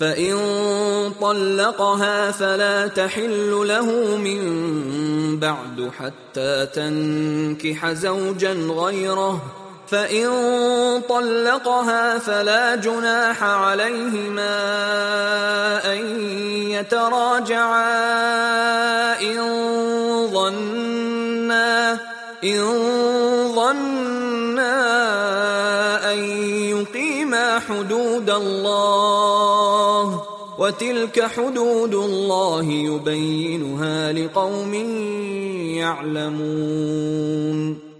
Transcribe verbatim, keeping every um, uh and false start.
فإن طلقها فلا تحل له من بعد حتى تنكح زوجا غيره، فإن طلقها فلا جناح عليهما أن يتراجعا إن ظنا إن ظنا أن يقيما حدود الله، وتلك حدود الله يبينها لقوم يعلمون.